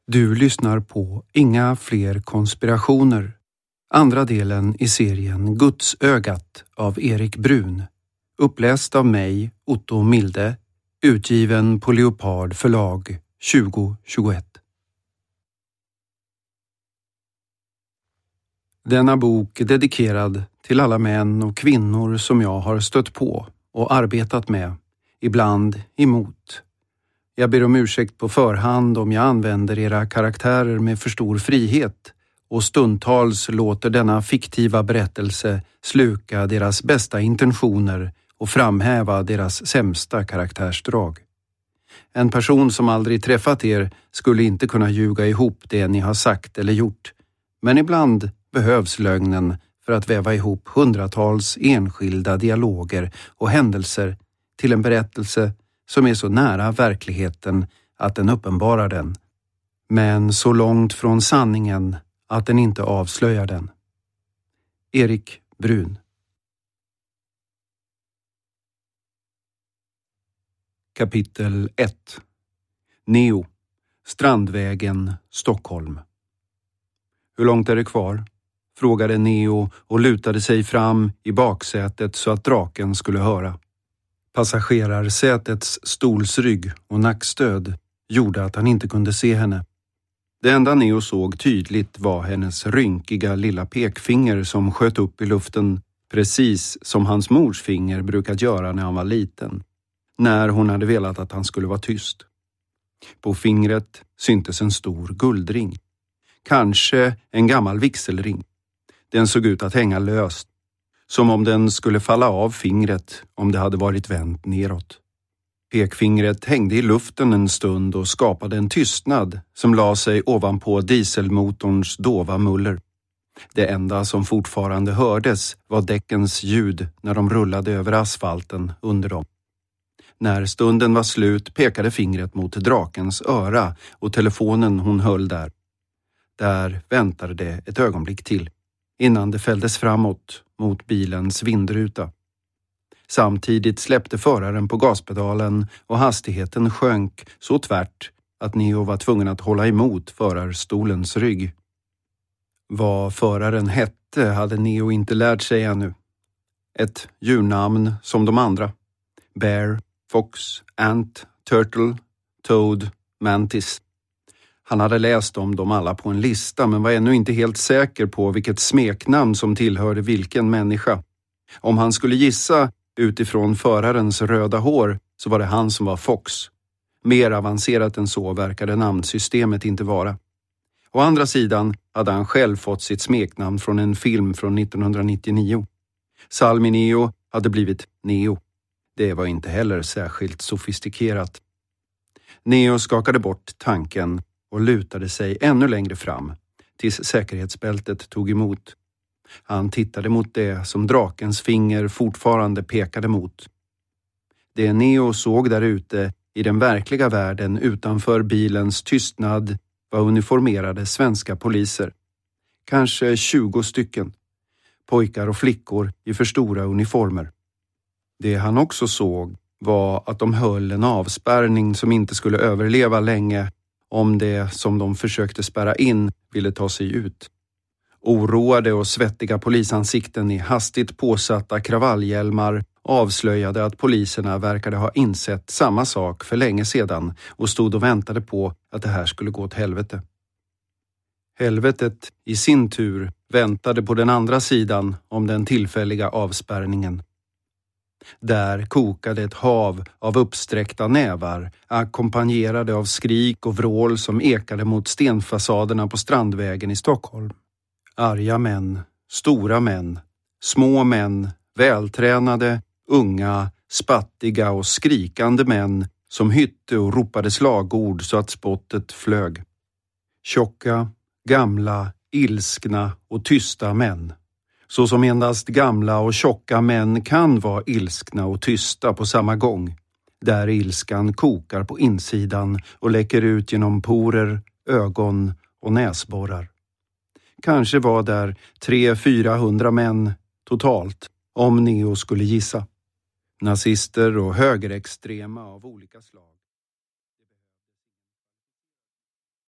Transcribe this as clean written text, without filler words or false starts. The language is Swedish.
Du lyssnar på Inga fler konspirationer. Andra delen i serien Gudsögat av Erik Brun. Uppläst av mig, Otto Milde. Utgiven på Leopard förlag 2021. Denna bok är dedikerad till alla män och kvinnor som jag har stött på och arbetat med, ibland emot. Jag ber om ursäkt på förhand om jag använder era karaktärer med för stor frihet och stundtals låter denna fiktiva berättelse sluka deras bästa intentioner och framhäva deras sämsta karaktärsdrag. En person som aldrig träffat er skulle inte kunna ljuga ihop det ni har sagt eller gjort, men ibland behövs lögnen för att väva ihop hundratals enskilda dialoger och händelser till en berättelse som är så nära verkligheten att den uppenbarar den, men så långt från sanningen att den inte avslöjar den. Erik Brun. Kapitel 1. Neo. Strandvägen, Stockholm. Hur långt är det kvar? Frågade Neo och lutade sig fram i baksätet så att draken skulle höra. Passagerarsätets stolsrygg och nackstöd gjorde att han inte kunde se henne. Det enda Neo såg tydligt var hennes rynkiga lilla pekfinger som sköt upp i luften, precis som hans mors finger brukat göra när han var liten, när hon hade velat att han skulle vara tyst. På fingret syntes en stor guldring. Kanske en gammal vigselring. Den såg ut att hänga löst, som om den skulle falla av fingret om det hade varit vänt neråt. Pekfingret hängde i luften en stund och skapade en tystnad som la sig ovanpå dieselmotorns dova muller. Det enda som fortfarande hördes var däckens ljud när de rullade över asfalten under dem. När stunden var slut pekade fingret mot drakens öra och telefonen hon höll där. Där väntade det ett ögonblick till, innan det fälldes framåt mot bilens vindruta. Samtidigt släppte föraren på gaspedalen och hastigheten sjönk så tvärt att Neo var tvungen att hålla emot förarstolens rygg. Vad föraren hette hade Neo inte lärt sig ännu. Ett djurnamn som de andra. Bear, Fox, Ant, Turtle, Toad, Mantis. Han hade läst om dem alla på en lista men var ännu inte helt säker på vilket smeknamn som tillhörde vilken människa. Om han skulle gissa utifrån förarens röda hår så var det han som var Fox. Mer avancerat än så verkade namnsystemet inte vara. Å andra sidan hade han själv fått sitt smeknamn från en film från 1999. Salmi Neo hade blivit Neo. Det var inte heller särskilt sofistikerat. Neo skakade bort tanken och lutade sig ännu längre fram, tills säkerhetsbältet tog emot. Han tittade mot det som drakens finger fortfarande pekade mot. Det Neo såg där ute i den verkliga världen utanför bilens tystnad var uniformerade svenska poliser. Kanske 20 stycken. Pojkar och flickor i för stora uniformer. Det han också såg var att de höll en avspärrning som inte skulle överleva länge om det som de försökte spärra in ville ta sig ut. Oroade och svettiga polisansikten i hastigt påsatta kravallhjälmar avslöjade att poliserna verkade ha insett samma sak för länge sedan och stod och väntade på att det här skulle gå åt helvete. Helvetet i sin tur väntade på den andra sidan om den tillfälliga avspärrningen. Där kokade ett hav av uppsträckta nävar, ackompanjerade av skrik och vrål som ekade mot stenfasaderna på Strandvägen i Stockholm. Arga män, stora män, små män, vältränade, unga, spattiga och skrikande män som hytte och ropade slagord så att spottet flög. Tjocka, gamla, ilskna och tysta män. Så som endast gamla och tjocka män kan vara ilskna och tysta på samma gång. Där ilskan kokar på insidan och läcker ut genom porer, ögon och näsborrar. Kanske var där 300-400 män totalt, om Neo skulle gissa. Nazister och högerextrema av olika slag.